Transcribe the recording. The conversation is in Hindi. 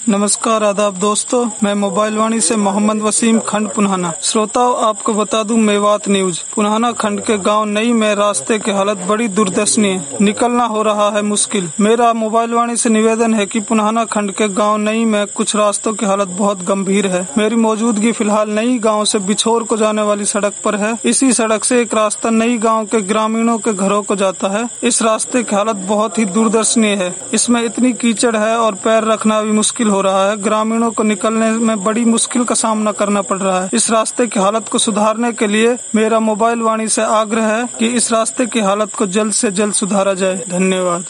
नमस्कार आदाब दोस्तों, मैं मोबाइल वाणी से मोहम्मद वसीम खंड पुन्हाना। श्रोताओं, आपको बता दूं मेवात न्यूज पुन्हाना खंड के गांव नई में रास्ते की हालत बड़ी दुर्दशनीय, निकलना हो रहा है मुश्किल। मेरा मोबाइल वाणी से निवेदन है कि पुन्हाना खंड के गांव नई में कुछ रास्तों की हालत बहुत गंभीर है। मेरी मौजूदगी फिलहाल नई गाँव से बिछोर को जाने वाली सड़क पर है। इसी सड़क से एक रास्ता नई गाँव के ग्रामीणों के घरों को जाता है। इस रास्ते की हालत बहुत ही दुर्दशनीय है। इसमें इतनी कीचड़ है और पैर रखना भी मुश्किल हो रहा है। ग्रामीणों को निकलने में बड़ी मुश्किल का सामना करना पड़ रहा है। इस रास्ते की हालत को सुधारने के लिए मेरा मोबाइल वाणी से आग्रह है कि इस रास्ते की हालत को जल्द से जल्द सुधारा जाए। धन्यवाद।